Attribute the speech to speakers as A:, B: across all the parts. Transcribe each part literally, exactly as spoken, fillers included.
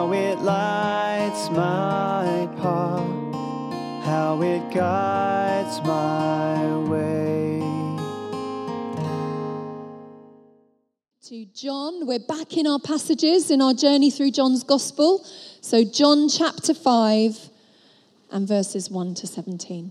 A: how it lights my path, how it guides my way.
B: To John, we're back in our passages in our journey through John's Gospel. So John chapter five and verses one to seventeen.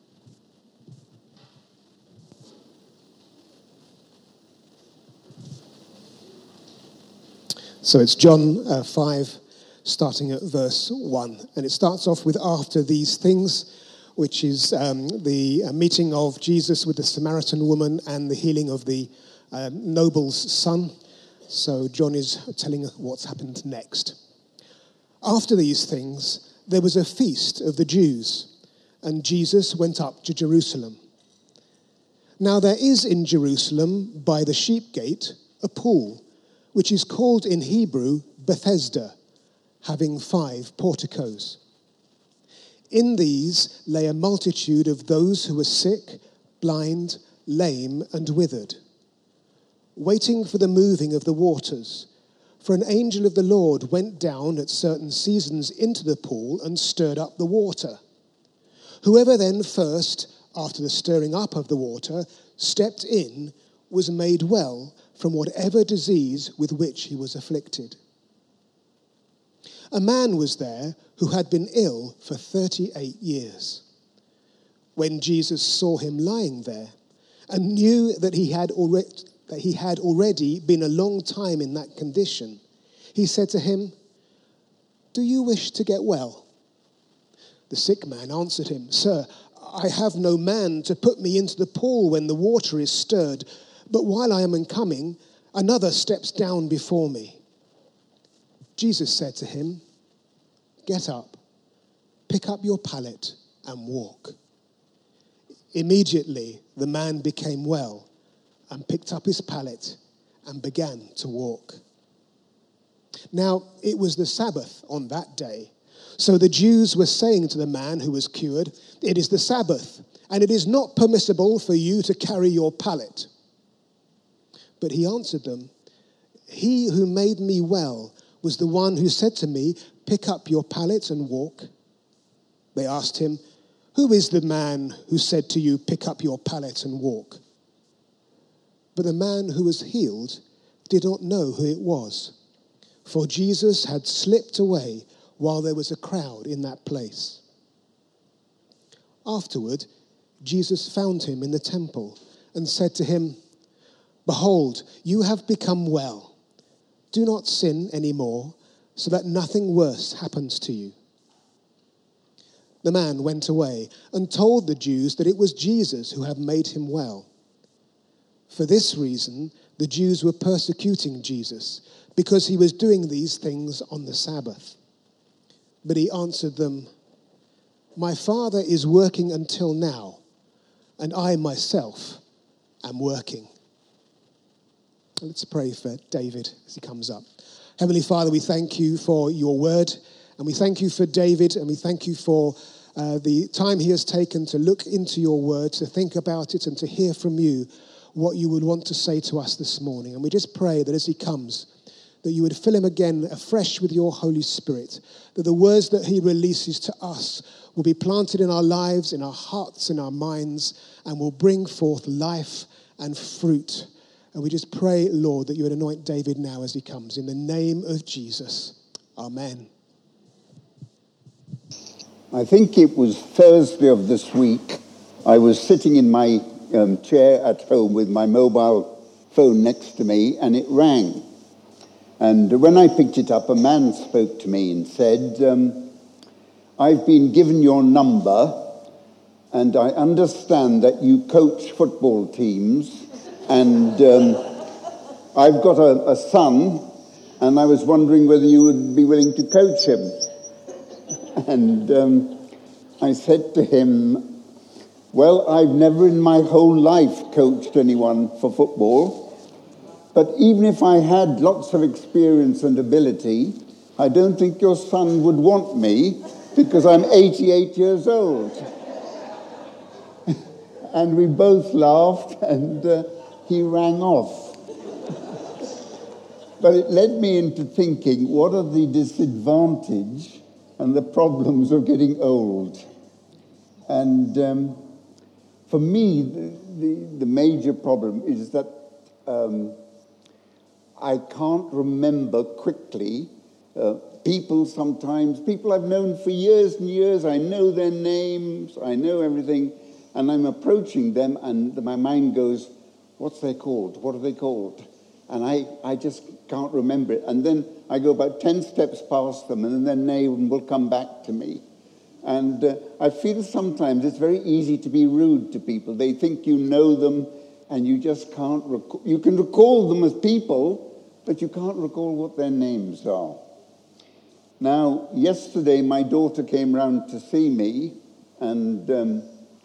C: So it's John uh, five, starting at verse one. And it starts off with "after these things," which is um, the uh, meeting of Jesus with the Samaritan woman and the healing of the uh, noble's son. So John is telling what's happened next. After these things, there was a feast of the Jews, and Jesus went up to Jerusalem. Now there is in Jerusalem, by the sheep gate, a pool, which is called in Hebrew Bethesda, having five porticos. In these lay a multitude of those who were sick, blind, lame, and withered, waiting for the moving of the waters. For an angel of the Lord went down at certain seasons into the pool and stirred up the water. Whoever then first, after the stirring up of the water, stepped in, was made well from whatever disease with which he was afflicted. A man was there who had been ill for thirty-eight years. When Jesus saw him lying there and knew that he had already, that he had already been a long time in that condition, he said to him, "Do you wish to get well?" The sick man answered him, "Sir, I have no man to put me into the pool when the water is stirred, but while I am coming, another steps down before me." Jesus said to him, "Get up, pick up your pallet and walk." Immediately the man became well and picked up his pallet and began to walk. Now it was the Sabbath on that day. So the Jews were saying to the man who was cured, "It is the Sabbath, and it is not permissible for you to carry your pallet." But he answered them, "He who made me well was the one who said to me, 'Pick up your pallet and walk.'" They asked him, "Who is the man who said to you, 'Pick up your pallet and walk'?" But the man who was healed did not know who it was, for Jesus had slipped away while there was a crowd in that place. Afterward, Jesus found him in the temple and said to him, "Behold, you have become well. Do not sin anymore, so that nothing worse happens to you." The man went away and told the Jews that it was Jesus who had made him well. For this reason, the Jews were persecuting Jesus, because he was doing these things on the Sabbath. But he answered them, "My Father is working until now, and I myself am working." Let's pray for David as he comes up. Heavenly Father, we thank you for your word, and we thank you for David, and we thank you for uh, the time he has taken to look into your word, to think about it, and to hear from you what you would want to say to us this morning. And we just pray that as he comes, that you would fill him again afresh with your Holy Spirit, that the words that he releases to us will be planted in our lives, in our hearts, in our minds, and will bring forth life and fruit. And we just pray, Lord, that you would anoint David now as he comes. In the name of Jesus. Amen.
D: I think it was Thursday of this week. I was sitting in my um, chair at home with my mobile phone next to me, and it rang. And when I picked it up, a man spoke to me and said, um, "I've been given your number, and I understand that you coach football teams, and um, I've got a, a son, and I was wondering whether you would be willing to coach him." And um, I said to him, "Well, I've never in my whole life coached anyone for football, but even if I had lots of experience and ability, I don't think your son would want me because I'm eighty-eight years old." And we both laughed, and uh, he rang off. but it led me into thinking, what are the disadvantage and the problems of getting old? And um, for me, the, the, the major problem is that um, I can't remember quickly uh, people sometimes, people I've known for years and years, I know their names, I know everything, and I'm approaching them and my mind goes, what's they called? What are they called? And I, I just can't remember it. And then I go about ten steps past them and then their name will come back to me. And uh, I feel sometimes it's very easy to be rude to people. They think you know them and you just can't recall. You can recall them as people, but you can't recall what their names are. Now, yesterday my daughter came round to see me, and um,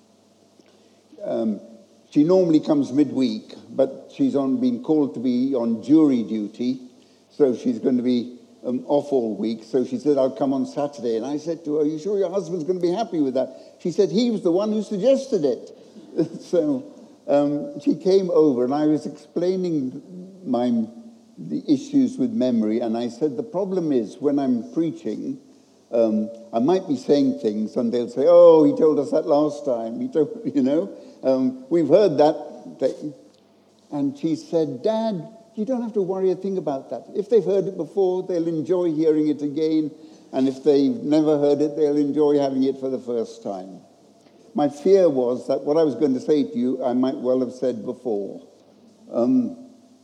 D: um, she normally comes midweek, but she's on been called to be on jury duty, so she's going to be um, off all week. So she said, I'll come on Saturday. And I said to her, are you sure your husband's going to be happy with that? She said, he was the one who suggested it. So um, she came over, and I was explaining my the issues with memory, and I said, the problem is, when I'm preaching, um, I might be saying things, and they'll say, oh, he told us that last time, he told, you know, um, we've heard that thing. And she said, Dad, you don't have to worry a thing about that. If they've heard it before, they'll enjoy hearing it again, and if they've never heard it, they'll enjoy having it for the first time. My fear was that what I was going to say to you, I might well have said before. Um,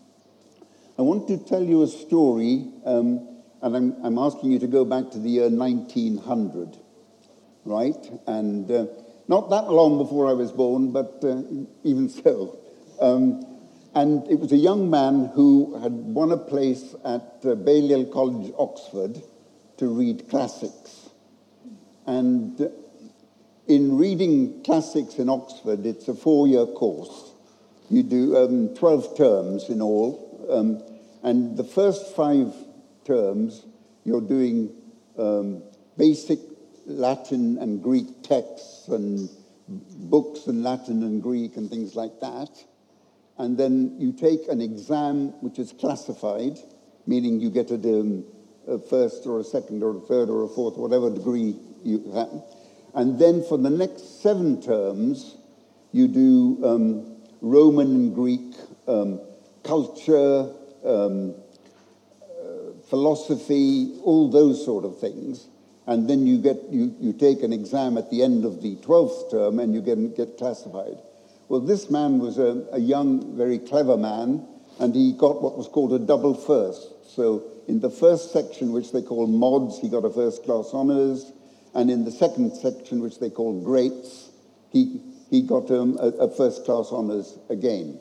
D: I want to tell you a story, um, and I'm, I'm asking you to go back to the year nineteen hundred, right? And uh, not that long before I was born, but uh, even so. Um, and it was a young man who had won a place at uh, Balliol College, Oxford, to read classics. And uh, in reading classics in Oxford, it's a four-year course. You do um, twelve terms in all. Um, and the first five terms, you're doing um, basic Latin and Greek texts and books in Latin and Greek and things like that. And then you take an exam which is classified, meaning you get a, um, a first or a second or a third or a fourth, whatever degree you have. And then for the next seven terms, you do um, Roman and Greek um, culture, um, uh, philosophy, all those sort of things. And then you get you, you take an exam at the end of the twelfth term and you get, get classified. Well, this man was a, a young, very clever man, and he got what was called a double first. So in the first section, which they call mods, he got a first-class honours, and in the second section, which they call greats, he, he got um, a, a first-class honours again.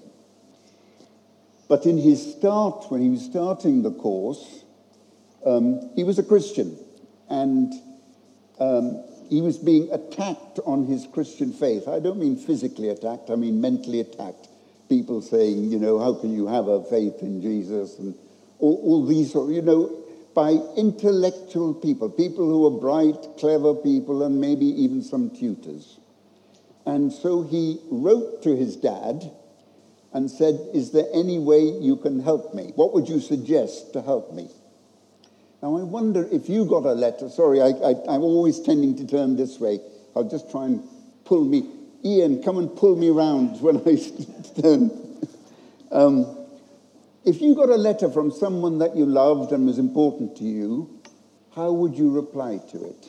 D: But in his start, when he was starting the course, um, he was a Christian, and um, he was being attacked on his Christian faith. I don't mean physically attacked, I mean mentally attacked. People saying, you know, how can you have a faith in Jesus? And all, all these, you know, by intellectual people, people who are bright, clever people, and maybe even some tutors. And so he wrote to his dad and said, is there any way you can help me? What would you suggest to help me? Now, I wonder if you got a letter. Sorry, I, I, I'm always tending to turn this way. I'll just try and pull me. Ian, come and pull me round when I turn. Um, if you got a letter from someone that you loved and was important to you, how would you reply to it?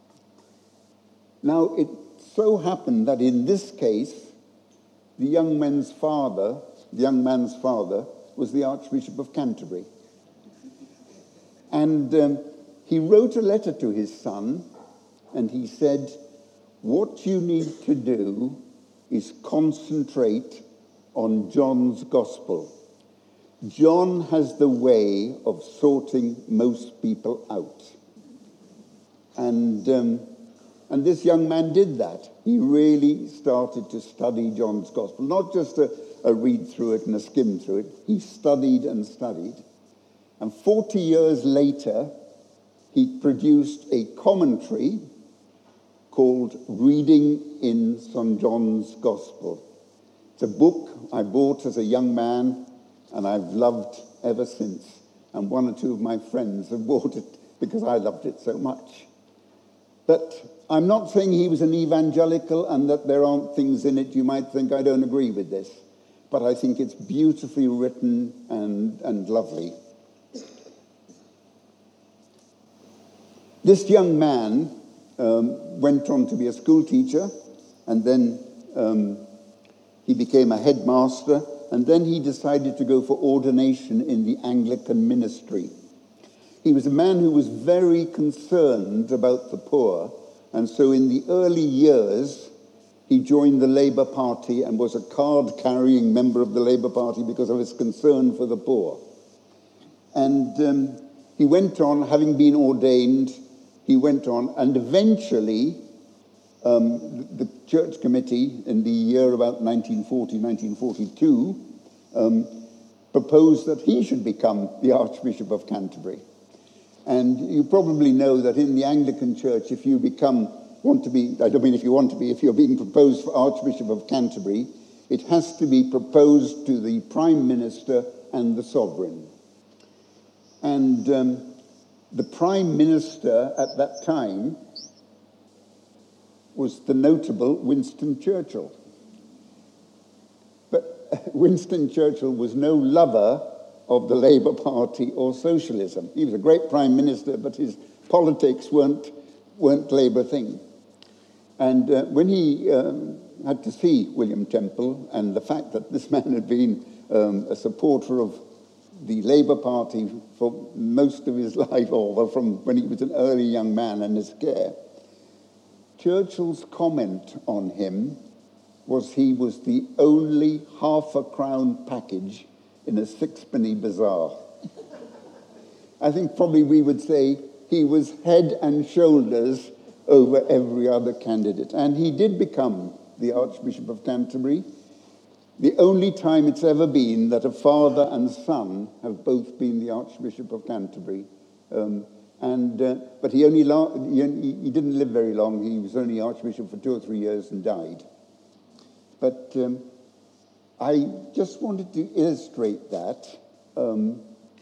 D: Now, it so happened that in this case, the young man's father, the young man's father, was the Archbishop of Canterbury. And um, he wrote a letter to his son, and he said, what you need to do is concentrate on John's gospel. John has the way of sorting most people out. And, um, and this young man did that. He really started to study John's gospel, not just a, a read through it and a skim through it. He studied and studied. And forty years later, he produced a commentary called Reading in Saint John's Gospel. It's a book I bought as a young man, and I've loved ever since. and one or two of my friends have bought it because I loved it so much. But I'm not saying he was an evangelical and that there aren't things in it you might think I don't agree with this, but I think it's beautifully written and, and lovely. This young man um, went on to be a school teacher, and then um, he became a headmaster, and then he decided to go for ordination in the Anglican ministry. He was a man who was very concerned about the poor, and so in the early years, he joined the Labour Party and was a card-carrying member of the Labour Party because of his concern for the poor. And um, he went on, having been ordained, he went on, and eventually um, the church committee in the year about nineteen forty, nineteen forty-two um, proposed that he should become the Archbishop of Canterbury. And you probably know that in the Anglican Church, if you become, want to be, I don't mean if you want to be, if you're being proposed for Archbishop of Canterbury, it has to be proposed to the Prime Minister and the Sovereign. And um, the Prime Minister at that time was the notable Winston Churchill. But Winston Churchill was no lover of the Labour Party or socialism. He was a great Prime Minister, but his politics weren't, weren't Labour thing. And uh, when he um, had to see William Temple, and the fact that this man had been um, a supporter of the Labour Party for most of his life, or from when he was an early young man and his care, Churchill's comment on him was he was the only half-a-crown package in a sixpenny bazaar. I think probably we would say he was head and shoulders over every other candidate. And he did become the Archbishop of Canterbury. The only time it's ever been that a father and son have both been the Archbishop of Canterbury. Um, and uh, but he only la- he, he didn't live very long. He was only Archbishop for two or three years and died. But um, I just wanted to illustrate that um,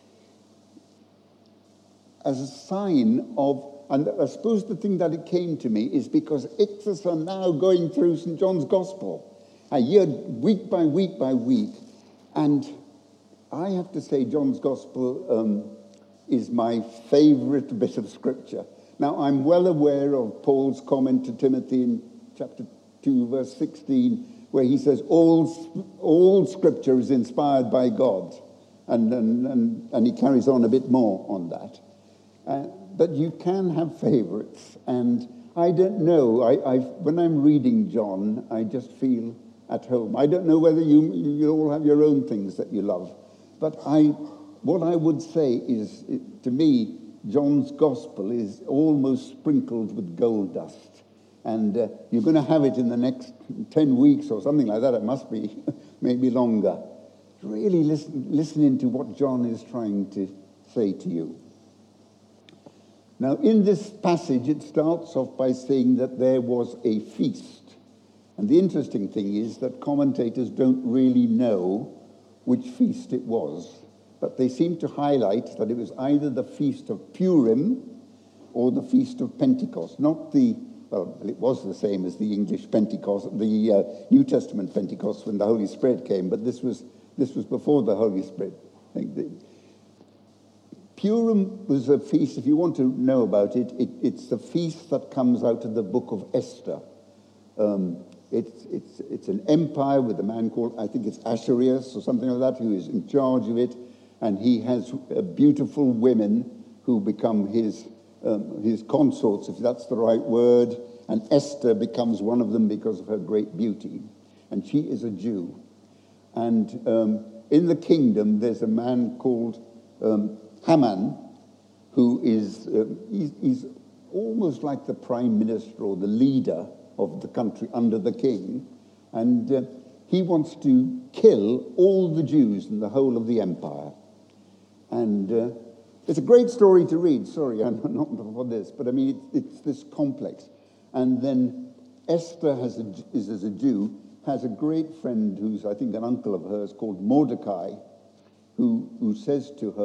D: as a sign of, and I suppose the thing that it came to me is because Ichthus are now going through Saint John's Gospel, a year, week by week by week, and I have to say John's Gospel um, is my favourite bit of scripture. Now, I'm well aware of Paul's comment to Timothy in chapter two, verse sixteen, where he says, all, all scripture is inspired by God. And, and, and, and he carries on a bit more on that. Uh, but you can have favorites. And I don't know, I, I, when I'm reading John, I just feel at home. I don't know whether you, you all have your own things that you love. But I, what I would say is, it, to me, John's Gospel is almost sprinkled with gold dust. And uh, you're going to have it in the next ten weeks or something like that. It must be, maybe longer. Really listen, listening to what John is trying to say to you. Now, in this passage, it starts off by saying that there was a feast. And the interesting thing is that commentators don't really know which feast it was. But they seem to highlight that it was either the Feast of Purim or the Feast of Pentecost, not the Well, it was the same as the English Pentecost, the uh, New Testament Pentecost when the Holy Spirit came, but this was this was before the Holy Spirit. I think the, Purim was a feast, if you want to know about it, it it's the feast that comes out of the book of Esther. Um, it's, it's, it's an empire with a man called, I think it's Ahasuerus or something like that, who is in charge of it, and he has uh, beautiful women who become his Um, his consorts, if that's the right word, and Esther becomes one of them because of her great beauty. And she is a Jew. And um, in the kingdom, there's a man called um, Haman, who is, uh, he's, he's almost like the prime minister or the leader of the country under the king. And uh, he wants to kill all the Jews in the whole of the empire. And Uh, It's a great story to read. Sorry, I'm not for this, but I mean, it, it's this complex. And then Esther has a, is as a Jew, has a great friend who's, I think, an uncle of hers called Mordecai, who, who says to her,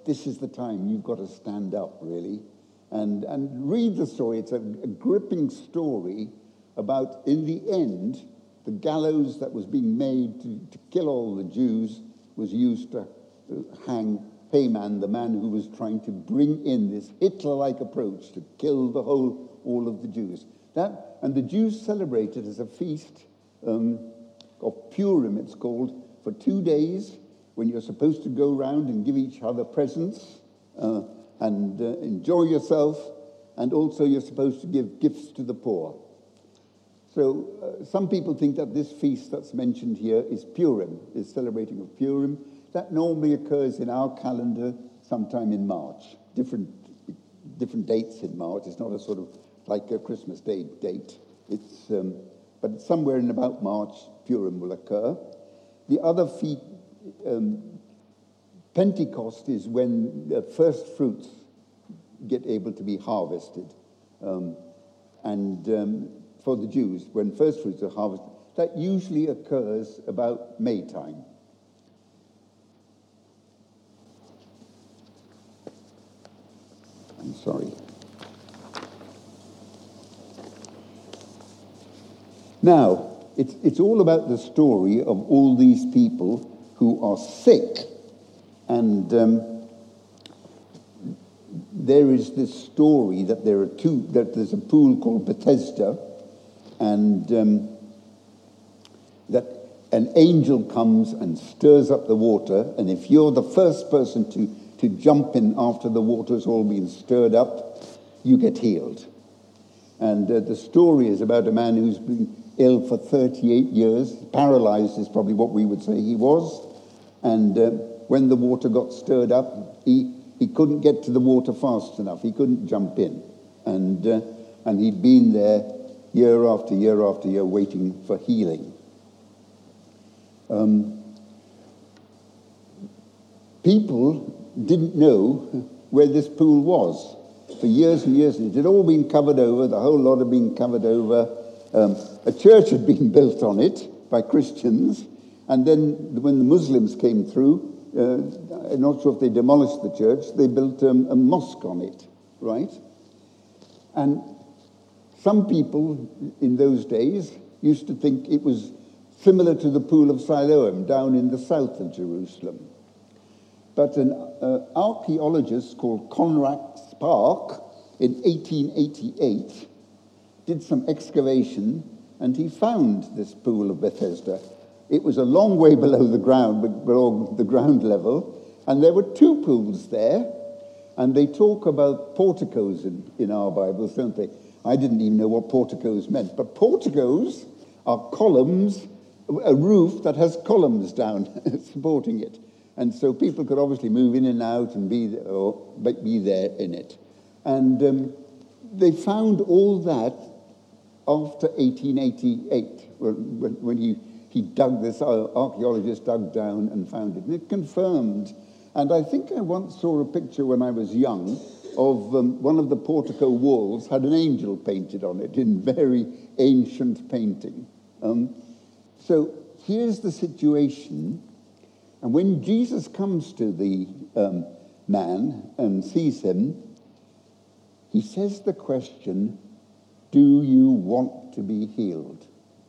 D: this is the time you've got to stand up, really, and, and read the story. It's a, a gripping story about, in the end, the gallows that was being made to, to kill all the Jews was used to hang Haman, the man who was trying to bring in this Hitler-like approach to kill the whole, all of the Jews. That, and the Jews celebrate it as a feast um, of Purim, it's called, for two days, when you're supposed to go around and give each other presents uh, and uh, enjoy yourself, and also you're supposed to give gifts to the poor. So uh, some people think that this feast that's mentioned here is Purim, is celebrating of Purim. That normally occurs in our calendar sometime in March. Different, different dates in March. It's not a sort of like a Christmas Day date. It's, um, but it's somewhere in about March, Purim will occur. The other feast, um, Pentecost, is when the first fruits get able to be harvested. Um, and um, for the Jews, when first fruits are harvested, that usually occurs about May time. I'm sorry. Now, it's, it's all about the story of all these people who are sick. And um, there is this story that there are two, that there's a pool called Bethesda, and um, that an angel comes and stirs up the water, and if you're the first person to, to jump in after the water's all been stirred up, you get healed. And uh, the story is about a man who's been ill for thirty-eight years, paralyzed is probably what we would say he was, and uh, when the water got stirred up, he, he couldn't get to the water fast enough, he couldn't jump in, and, uh, and he'd been there year after year after year waiting for healing. Um, people didn't know where this pool was for years and years. It had all been covered over, the whole lot had been covered over. Um, a church had been built on it by Christians, and then when the Muslims came through, uh, I'm not sure if they demolished the church, they built um, a mosque on it, right? And some people in those days used to think it was similar to the Pool of Siloam down in the south of Jerusalem. But an uh, archaeologist called Conrad Spark in eighteen eighty-eight did some excavation, and he found this pool of Bethesda. It was a long way below the ground, below the ground level, and there were two pools there, and they talk about porticos in, in our Bibles, don't they? I didn't even know what porticos meant, but porticos are columns, a roof that has columns down supporting it. And so people could obviously move in and out and be there, or be there in it. And um, they found all that after eighteen eighty-eight, when, when he, he dug this, uh, archaeologist dug down and found it. And it confirmed. And I think I once saw a picture when I was young of um, one of the portico walls had an angel painted on it in very ancient painting. Um, so here's the situation. And when Jesus comes to the um, man and sees him, he says the question, do you want to be healed?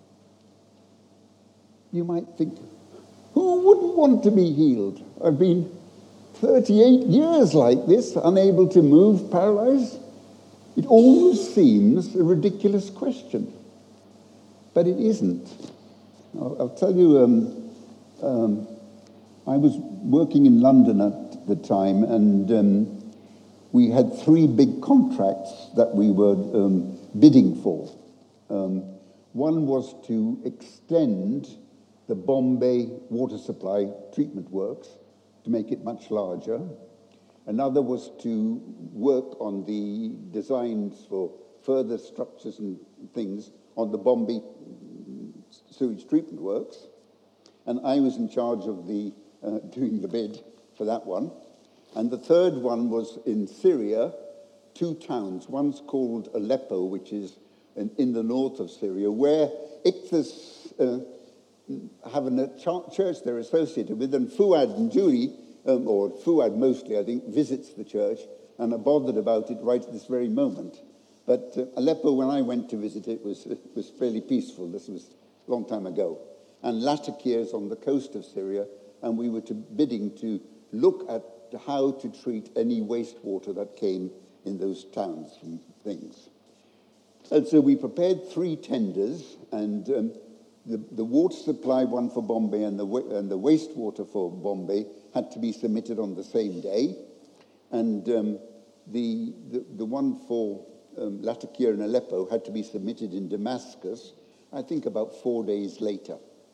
D: You might think, who wouldn't want to be healed? I've been thirty-eight years like this, unable to move, paralyzed. It almost seems a ridiculous question, but it isn't. I'll, I'll tell you, um, um, I was working in London at the time, and um, we had three big contracts that we were um, bidding for. Um, one was to extend the Bombay water supply treatment works to make it much larger. Another was to work on the designs for further structures and things on the Bombay sewage treatment works. And I was in charge of the uh, doing the bid for that one. And the third one was in Syria, two towns. One's called Aleppo, which is in, in the north of Syria, where Ichthus uh, have a church they're associated with, and Fuad and Judy um, or Fuad mostly, I think, visits the church and are bothered about it right at this very moment. But uh, Aleppo, when I went to visit it, was uh, was fairly peaceful. This was a long time ago. And Latakia is on the coast of Syria, and we were to, bidding to look at how to treat any wastewater that came in those towns and things. And so we prepared three tenders, and um, the, the water supply one for Bombay and the, and the wastewater for Bombay had to be submitted on the same day. And um, the, the, the one for um, Latakia and Aleppo had to be submitted in Damascus, I think about four days later.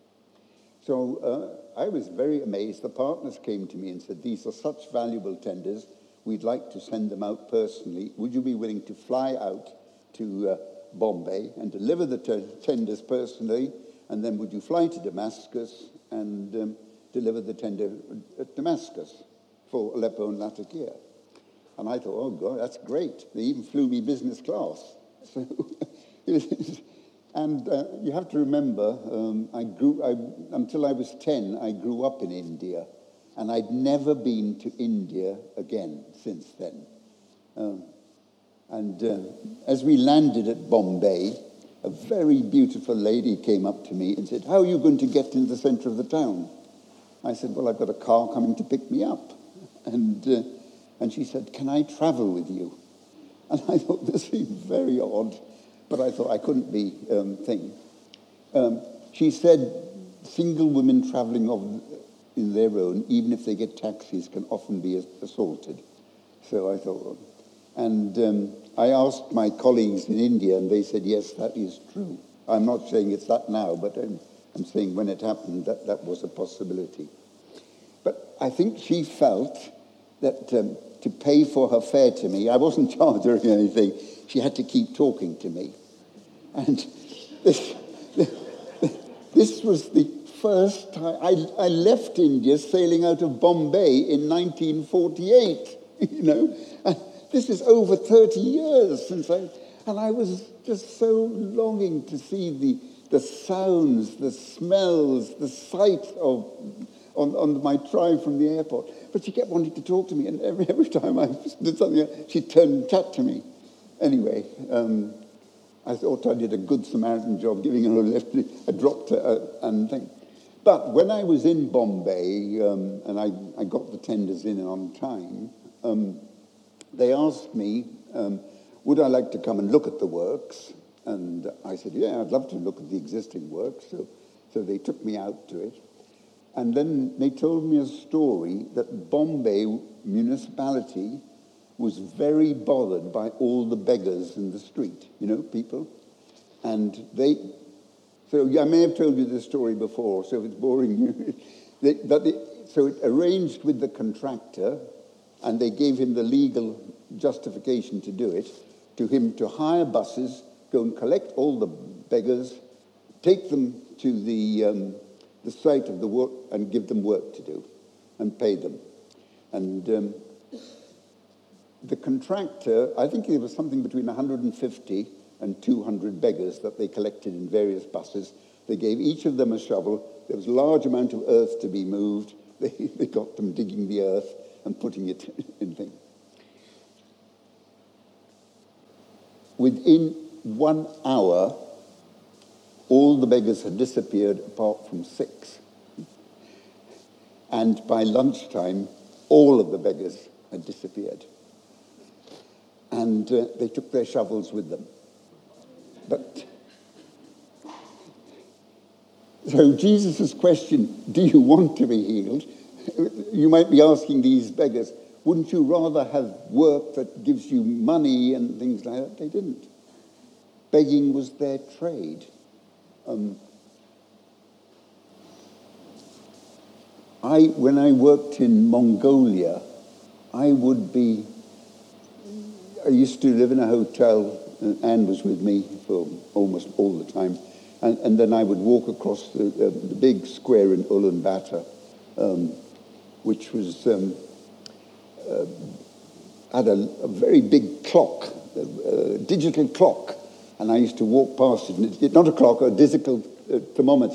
D: So uh, I was very amazed. The partners came to me and said, these are such valuable tenders, we'd like to send them out personally. Would you be willing to fly out to uh, Bombay and deliver the t- tenders personally, and then would you fly to Damascus and um, deliver the tender at Damascus for Aleppo and Latakia? And I thought, oh God, that's great. They even flew me business class. So, and uh, you have to remember, um, I grew I, until I was ten, I grew up in India, and I'd never been to India again since then. Um, And uh, as we landed at Bombay, a very beautiful lady came up to me and said, how are you going to get in the center of the town? I said, well, I've got a car coming to pick me up. And uh, and she said, can I travel with you? And I thought, this seemed very odd, but I thought I couldn't be um, thing. Um, she said, single women traveling of, in their own, even if they get taxis, can often be assaulted. So I thought, well, And um, I asked my colleagues in India, and they said, yes, that is true. I'm not saying it's that now, but I'm, I'm saying when it happened, that, that was a possibility. But I think she felt that um, to pay for her fare to me, I wasn't charged or anything, she had to keep talking to me. And this, this was the first time, I, I left India sailing out of Bombay in nineteen forty-eight, you know, and this is over thirty years since I, and I was just so longing to see the the sounds, the smells, the sight of on, on my drive from the airport. But she kept wanting to talk to me, and every, every time I did something, she'd turn and chat to me. Anyway, um, I thought I did a good Samaritan job giving her a lift. I dropped her uh, and thing. But when I was in Bombay, um, and I, I got the tenders in on time, um, they asked me, um, would I like to come and look at the works? And I said, yeah, I'd love to look at the existing works. So, so they took me out to it. And then they told me a story that Bombay municipality was very bothered by all the beggars in the street, you know, people. And they, so I may have told you this story before, so if it's boring you. they, but they, so it arranged with the contractor, and they gave him the legal justification to do it, to him to hire buses, go and collect all the beggars, take them to the um, the site of the work and give them work to do and pay them. And um, the contractor, I think it was something between one hundred fifty and two hundred beggars that they collected in various buses. They gave each of them a shovel. There was a large amount of earth to be moved. They, they got them digging the earth and putting it in things. Within one hour, all the beggars had disappeared apart from six. And by lunchtime, all of the beggars had disappeared. And uh, they took their shovels with them. But so Jesus' question, do you want to be healed? You might be asking these beggars, wouldn't you rather have work that gives you money and things like that? They didn't. Begging was their trade. Um, I, when I worked in Mongolia, I would be, I used to live in a hotel, and Anne was with me for almost all the time, and, and then I would walk across the, uh, the big square in Ulaanbaatar, um, which was, um, uh, had a, a very big clock, a, a digital clock, and I used to walk past it, and it, not a clock, a digital uh, thermometer.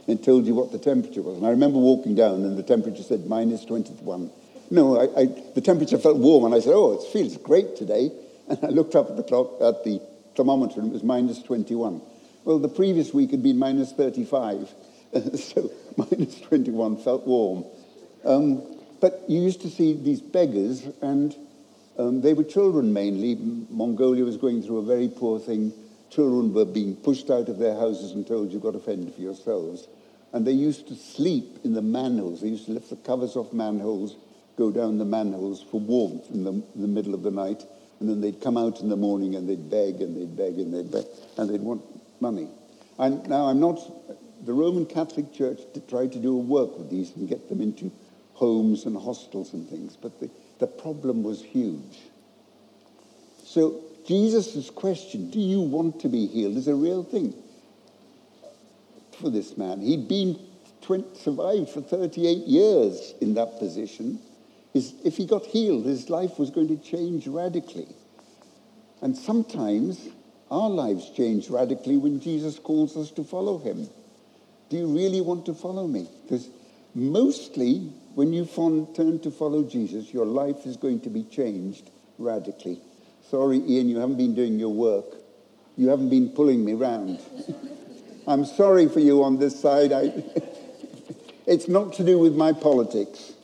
D: and told you what the temperature was. And I remember walking down and the temperature said minus twenty-one. No, I, I, the temperature felt warm, and I said, oh, it feels great today. And I looked up at the clock, at the thermometer, and it was minus twenty-one. Well, the previous week had been minus thirty-five, so minus twenty-one felt warm. Um, but you used to see these beggars, and um, they were children mainly. Mongolia was going through a very poor thing. Children were being pushed out of their houses and told, you've got to fend for yourselves. And they used to sleep in the manholes. They used to lift the covers off manholes, go down the manholes for warmth in the, in the middle of the night, and then they'd come out in the morning and they'd beg and they'd beg and they'd beg, and they'd want money. And now I'm not, the Roman Catholic Church tried to do a work with these and get them into homes and hostels and things, but the, the problem was huge. So Jesus' question, do you want to be healed, is a real thing for this man. He'd been twenty, survived for thirty-eight years in that position. His, if he got healed, his life was going to change radically. And sometimes our lives change radically when Jesus calls us to follow him. Do you really want to follow me? Because mostly when you turn to follow Jesus, your life is going to be changed radically. Sorry, Ian, you haven't been doing your work. You haven't been pulling me round. I'm sorry for you on this side. I, it's not to do with my politics.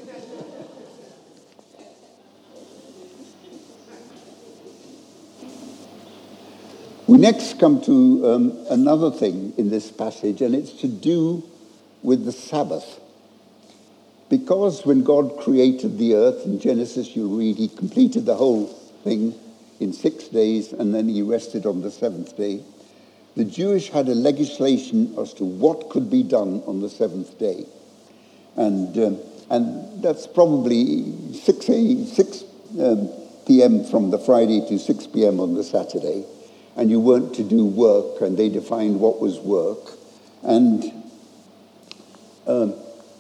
D: We next come to um, another thing in this passage, and it's to do with the Sabbath. Because when God created the earth, in Genesis you read, he completed the whole thing in six days, and then he rested on the seventh day. The Jewish had a legislation as to what could be done on the seventh day. And um, and that's probably six p.m. from the Friday to six p.m. on the Saturday. And you weren't to do work, and they defined what was work. And um,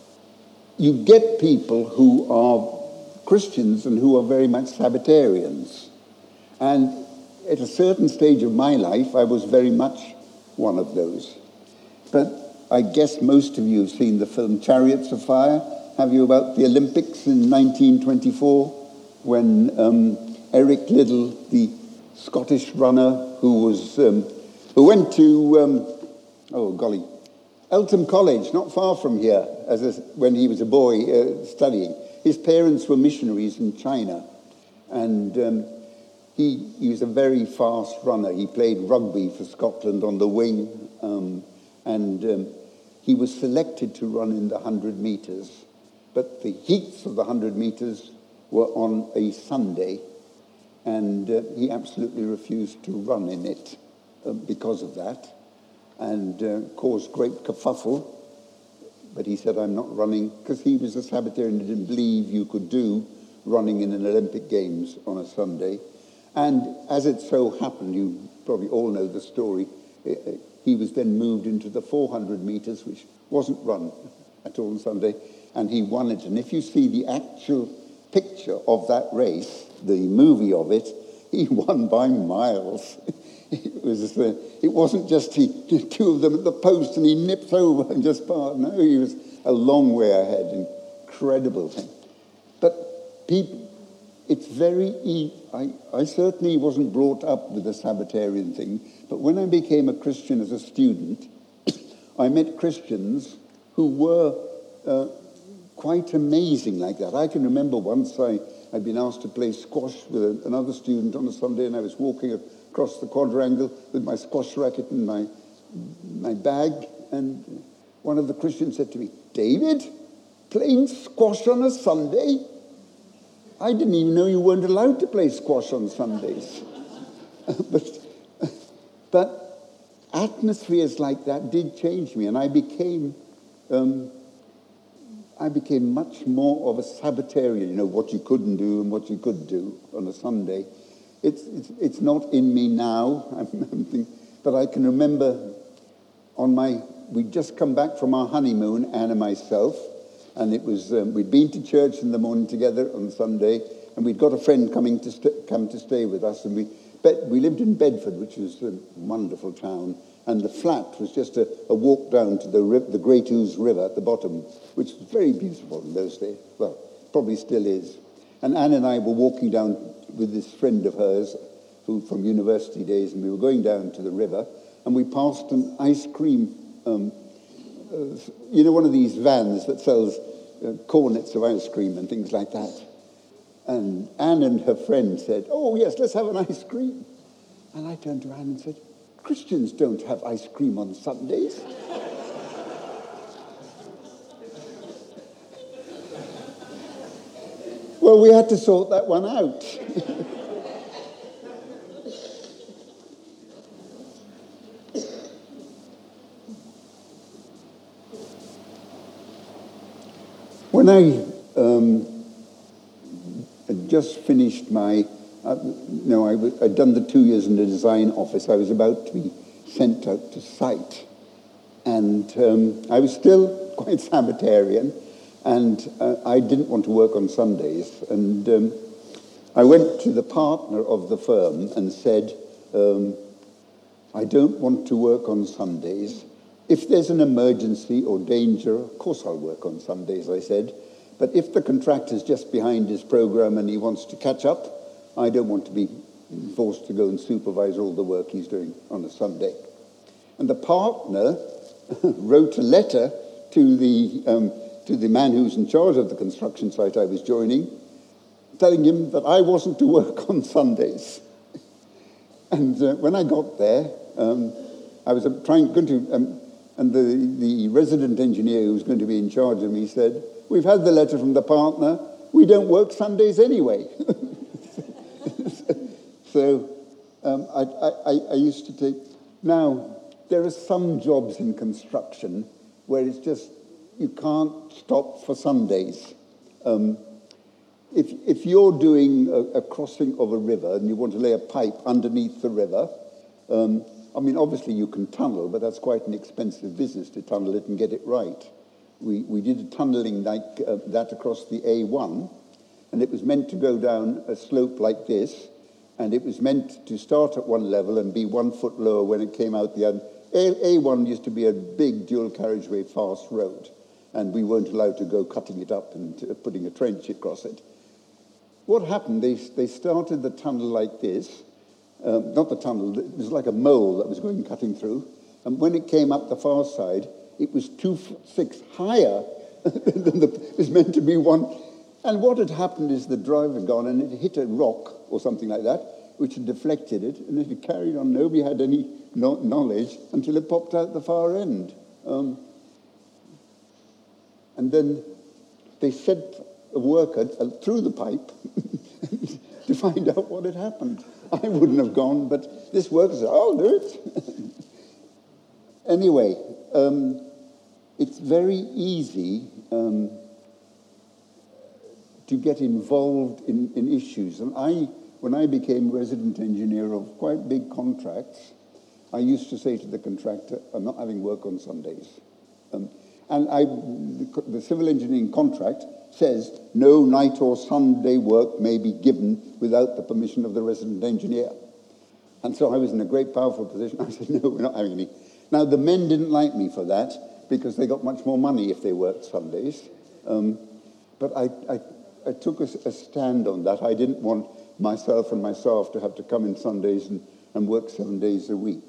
D: you get people who are Christians and who are very much Sabbatarians. And at a certain stage of my life, I was very much one of those. But I guess most of you have seen the film Chariots of Fire. Have you, about the Olympics in nineteen twenty-four, when um, Eric Liddell, the Scottish runner who was um, who went to um, oh golly, Eltham College, not far from here, as a, when he was a boy uh, studying. His parents were missionaries in China, and um, he he was a very fast runner. He played rugby for Scotland on the wing, um, and um, he was selected to run in the hundred meters, but the heats of the hundred meters were on a Sunday. And uh, he absolutely refused to run in it uh, because of that, and uh, caused great kerfuffle. But he said, I'm not running, because he was a Sabbatarian and didn't believe you could do running in an Olympic Games on a Sunday. And as it so happened, you probably all know the story, uh, he was then moved into the four hundred meters, which wasn't run at all on Sunday, and he won it. And if you see the actual picture of that race, the movie of it, he won by miles. It was uh, it wasn't just he two of them at the post and he nipped over and just passed. No, he was a long way ahead. Incredible thing. But people, it's very easy. I, I certainly wasn't brought up with the Sabbatarian thing, but when I became a Christian as a student, I met Christians who were uh, quite amazing like that. I can remember once I I'd been asked to play squash with another student on a Sunday, and I was walking across the quadrangle with my squash racket and my my bag, and one of the Christians said to me, David, playing squash on a Sunday? I didn't even know you weren't allowed to play squash on Sundays. but, but atmospheres like that did change me, and I became... Um, I became much more of a Sabbatarian, you know, what you couldn't do and what you could do on a Sunday. It's it's, it's not in me now, I'm, I'm thinking, but I can remember on my, we'd just come back from our honeymoon, Anne and myself, and it was, um, we'd been to church in the morning together on Sunday, and we'd got a friend coming to st- come to stay with us, and we Bed- we lived in Bedford, which was a wonderful town, and the flat was just a, a walk down to the, ri- the Great Ouse River at the bottom, which was very beautiful in those days. Well, probably still is. And Anne and I were walking down with this friend of hers who from university days, and we were going down to the river, and we passed an ice cream, um, uh, you know, one of these vans that sells uh, cornets of ice cream and things like that. And Anne and her friend said, "Oh, yes, let's have an ice cream." And I turned to Anne and said, "Christians don't have ice cream on Sundays." Well, we had to sort that one out. When I um, had just finished my, uh, no, I w- I'd done the two years in the design office, I was about to be sent out to site. And um, I was still quite Sabbatarian, and uh, I didn't want to work on Sundays. And um, I went to the partner of the firm and said, um, I don't want to work on Sundays. If there's an emergency or danger, of course I'll work on Sundays, I said. But if the contractor's just behind his program and he wants to catch up, I don't want to be forced to go and supervise all the work he's doing on a Sunday. And the partner wrote a letter to the um, to the man who was in charge of the construction site I was joining, telling him that I wasn't to work on Sundays. And uh, when I got there, um, I was uh, trying going to, um, and the the resident engineer who was going to be in charge of me said, "We've had the letter from the partner. We don't work Sundays anyway." So um, I, I, I used to take. Now there are some jobs in construction where it's just you can't stop for Sundays. Um, if if you're doing a, a crossing of a river and you want to lay a pipe underneath the river, um, I mean obviously you can tunnel, but that's quite an expensive business to tunnel it and get it right. We we did a tunneling like uh, that across the A one, and it was meant to go down a slope like this, and it was meant to start at one level and be one foot lower when it came out the other. A one used to be a big dual carriageway fast road, and we weren't allowed to go cutting it up and uh, putting a trench across it. What happened, they they started the tunnel like this, uh, not the tunnel, it was like a mole that was going cutting through, and when it came up the far side, it was two foot six higher than the, it was meant to be one. And what had happened is the driver had gone and it hit a rock or something like that, which had deflected it, and it had carried on. Nobody had any no- knowledge until it popped out the far end. Um, and then they sent a worker uh, through the pipe to find out what had happened. I wouldn't have gone, but this worker said, "I'll do it." Anyway, um, it's very easy um, to get involved in, in issues. And I, when I became resident engineer of quite big contracts, I used to say to the contractor, "I'm not having work on Sundays." Um, and I, the, the civil engineering contract says no night or Sunday work may be given without the permission of the resident engineer. And so I was in a great powerful position. I said, "No, we're not having any." Now, the men didn't like me for that because they got much more money if they worked Sundays. Um, but I, I, I took a, a stand on that. I didn't want myself and my staff to have to come in Sundays and, and work seven days a week.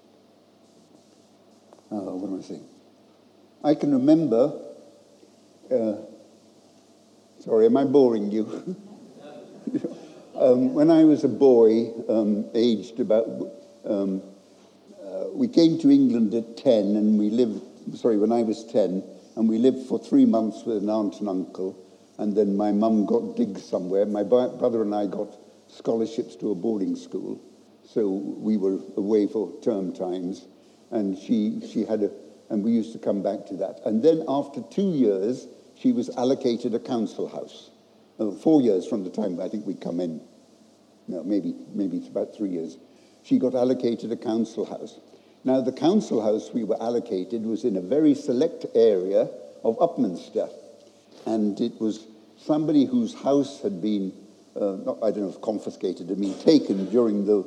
D: Oh, what am I saying? I can remember... Uh, sorry, am I boring you? um, when I was a boy, um, aged about... Um, Uh, we came to England at ten, and we lived, sorry, when I was ten, and we lived for three months with an aunt and uncle, and then my mum got digs somewhere. My brother and I got scholarships to a boarding school, so we were away for term times, and she, she had a, and we used to come back to that. And then after two years, she was allocated a council house. Uh, four years from the time I think we come in. No, maybe, maybe it's about three years. She got allocated a council house. Now, the council house we were allocated was in a very select area of Upminster. And it was somebody whose house had been, uh, not, I don't know if confiscated, I mean taken during the,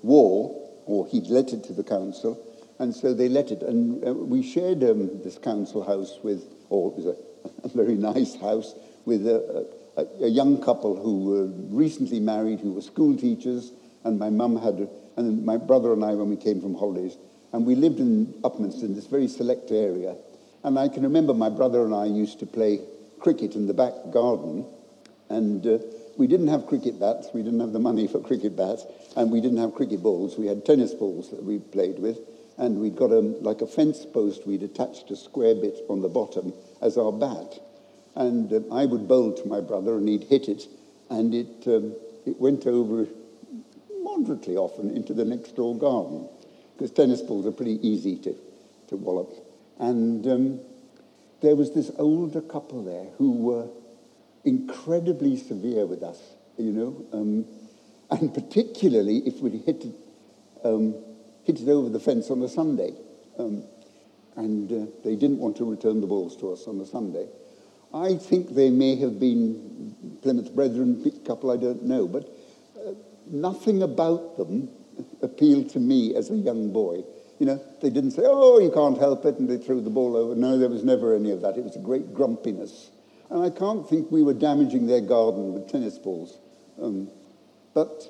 D: war, or he'd let it to the council, and so they let it. And uh, we shared um, this council house with, or it was a, a very nice house, with a, a, a young couple who were recently married, who were school teachers, and my mum had, a, and my brother and I, when we came from holidays, and we lived in Upminster, this very select area. And I can remember my brother and I used to play cricket in the back garden, and uh, we didn't have cricket bats, we didn't have the money for cricket bats, and we didn't have cricket balls. We had tennis balls that we played with, and we'd got a, like a fence post we'd attached a square bit on the bottom as our bat. And uh, I would bowl to my brother, and he'd hit it, and it um, it went over moderately often into the next door garden, because tennis balls are pretty easy to, to wallop. And um, there was this older couple there who were incredibly severe with us, you know, um, and particularly if we hit it, um, hit it over the fence on a Sunday. Um, and uh, they didn't want to return the balls to us on a Sunday. I think they may have been Plymouth Brethren couple, I don't know, but uh, nothing about them appealed to me as a young boy. You know, they didn't say, oh, you can't help it, and they threw the ball over. No, there was never any of that. It was a great grumpiness. And I can't think we were damaging their garden with tennis balls. Um, but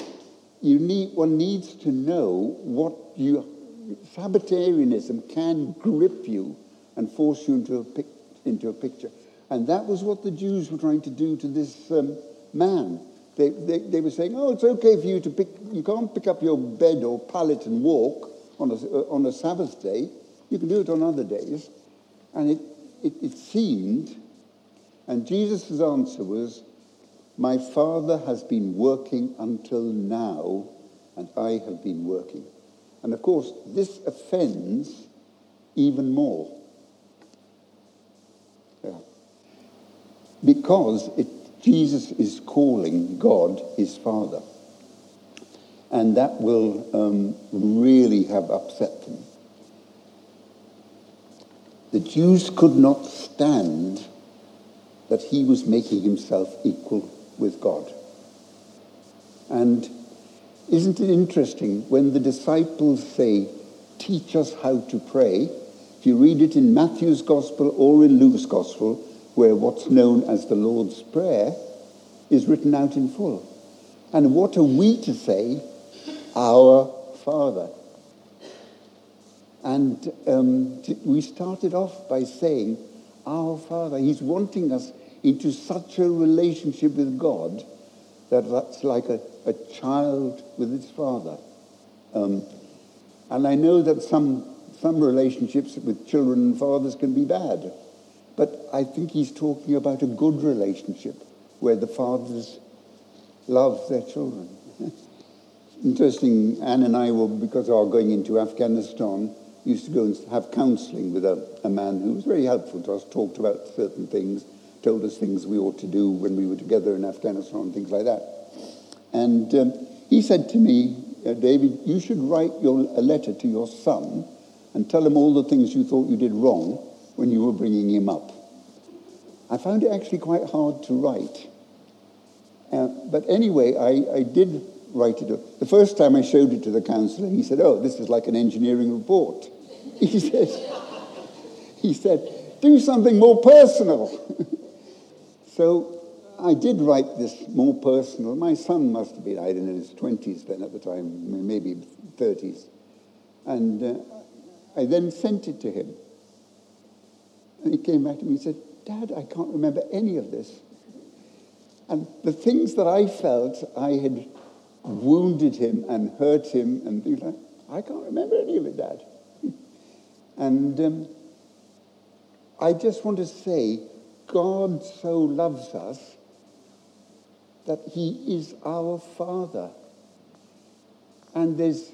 D: you need, one needs to know what you... Sabbatarianism can grip you and force you into a, pic, into a picture. And that was what the Jews were trying to do to this um, man. They, they, they were saying, oh, it's okay for you to pick... You can't pick up your bed or pallet and walk on a, on a Sabbath day. You can do it on other days. And it, it, it seemed... And Jesus' answer was, my Father has been working until now, and I have been working. And of course, this offends even more. Yeah. Because it, Jesus is calling God his Father. And that will um, really have upset them. The Jews could not stand that he was making himself equal with God. And isn't it interesting when the disciples say, teach us how to pray? If you read it in Matthew's Gospel or in Luke's Gospel, where what's known as the Lord's Prayer is written out in full. And what are we to say? Our Father. And um, we started off by saying, our Father. He's wanting us into such a relationship with God that that's like a, a child with its father. Um, and I know that some some relationships with children and fathers can be bad, but I think he's talking about a good relationship where the fathers love their children. Interesting, Anne and I were, because of our going into Afghanistan, used to go and have counselling with a, a man who was very helpful to us, talked about certain things, told us things we ought to do when we were together in Afghanistan, things like that. And um, he said to me, uh, David, you should write your, a letter to your son and tell him all the things you thought you did wrong when you were bringing him up. I found it actually quite hard to write. Uh, but anyway, I, I did write it. The first time I showed it to the counsellor, he said, oh, this is like an engineering report. He said, he said, do something more personal. So I did write this more personal. My son must have been, I don't know, in his twenties then at the time, maybe thirties. And uh, I then sent it to him. And he came back to me and said, Dad, I can't remember any of this. And the things that I felt I had wounded him and hurt him and things like that, I can't remember any of it, Dad. And um, I just want to say, God so loves us that he is our Father. And there's,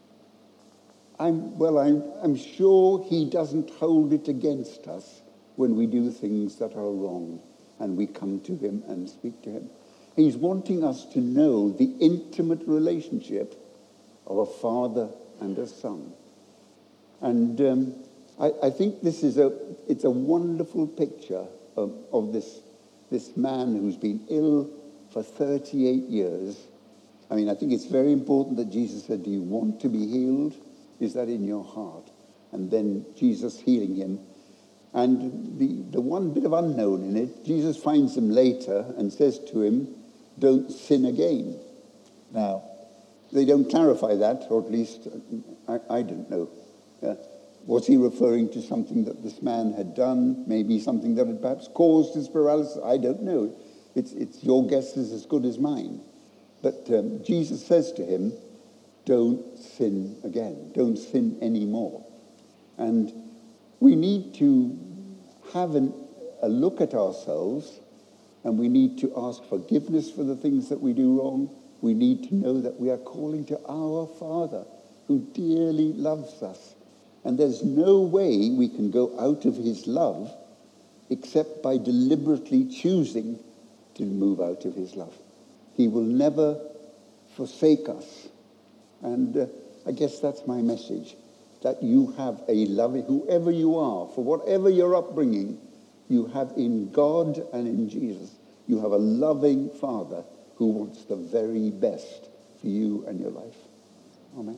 D: I'm, well, I'm, I'm sure he doesn't hold it against us when we do things that are wrong and we come to him and speak to him. He's wanting us to know the intimate relationship of a father and a son. And um, I, I think this is a, it's a wonderful picture of, of this, this man who's been ill for thirty-eight years. I mean, I think it's very important that Jesus said, do you want to be healed? Is that in your heart? And then Jesus healing him. And the, the one bit of unknown in it, Jesus finds him later and says to him, don't sin again. Now, they don't clarify that, or at least I, I don't know. Uh, was he referring to something that this man had done? Maybe something that had perhaps caused his paralysis? I don't know. It's, it's your guess is as good as mine. But um, Jesus says to him, don't sin again. Don't sin anymore. And we need to have an, a look at ourselves, and we need to ask forgiveness for the things that we do wrong. We need to know that we are calling to our Father, who dearly loves us. And there's no way we can go out of his love except by deliberately choosing to move out of his love. He will never forsake us. And uh, I guess that's my message, that you have a loving, whoever you are, for whatever your upbringing, you have in God and in Jesus, you have a loving Father who wants the very best for you and your life. Amen.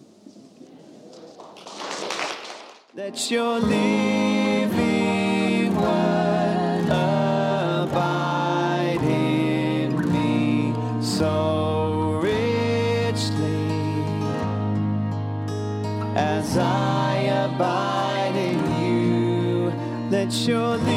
A: Let your living word abide in me so richly as I abide in you. Let your living